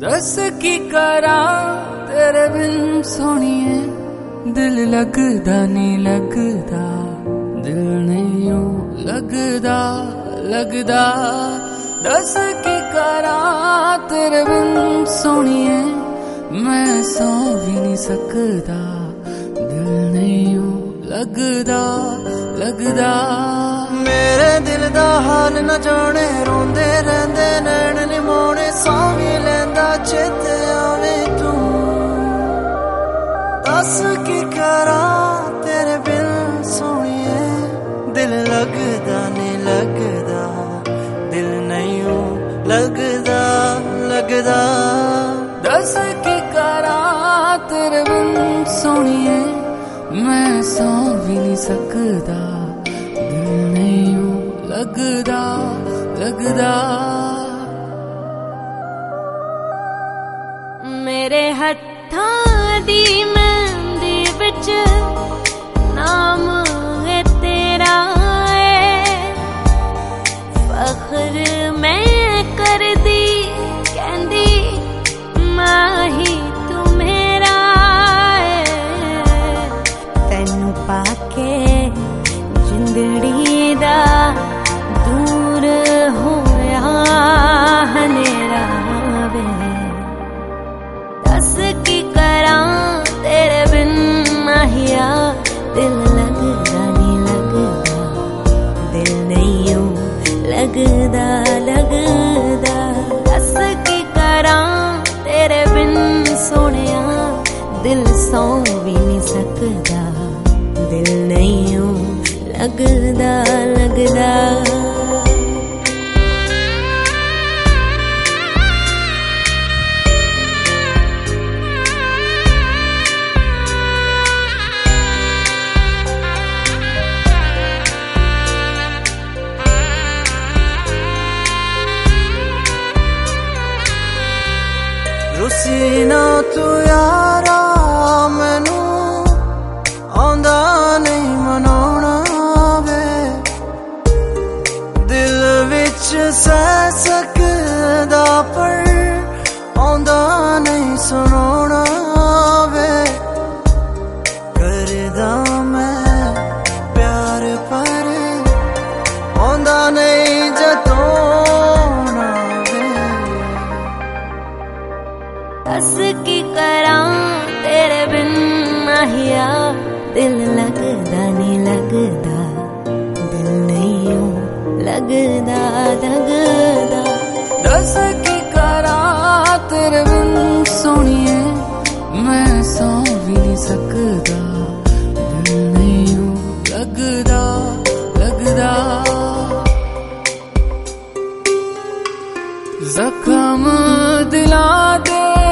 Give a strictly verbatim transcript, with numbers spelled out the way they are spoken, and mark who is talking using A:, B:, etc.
A: दस की करा तेरे बिन सोनिए, दिल लगदा नहीं लगदा, दिल नहीं यूं लगदा लगदा। दस की करा तेरे बिन सोनिए, मैं सौ भी नहीं सकदा, दिल नहीं यूं लगदा लगदा।
B: मेरे दिल दा हाल न जाने, रोंदे रहंदे नैन निमोने, सौ भी लैंदा चेते आवे तू। दस की करा तेरे बिन सोनिए, दिल लगदा नहीं लगदा, दिल नहीं लगदा लगदा।
A: दस की करा तेरे बिन सोनिए, मैं सौ भी नहीं सकदा, दिल नहीं लगदा लगदा।
C: मेरे हत्थां दी मेहंदी विच नाम है तेरा, फख्र मैं कर दी कहंदी माही तू मेरा। तैनू पाके जिंदड़ी दा दूर होया हनेरा वे। दस की करा तेरे बिन माहिया, दिल लगदा नहीं लगदा, दिल नहीं यूं लगदा लगदा। दस की करा तेरे बिन सोनिया, दिल सौ भी नहीं सकदा, दिल नहीं यूं लगदा लगदा।
B: रुसी ना तू यारा, मैनू आंदा नहीं मनाउणा वे, दिल विच सह सकदा पर आंदा नहीं सुनाउणा वे। करदा मैं प्यार पर आंदा नहीं जतोना वे।
C: दस की करा तेरे बिन माहिया, दिल लगदा नहीं लगदा, दिल नहीं यूं लगदा लगदा।
A: दस की करा तेरे बिन सोनिए, मैं सौ भी नहीं सकदा, दिल नहीं यूं लगदा लगदा। जख्म दिला दे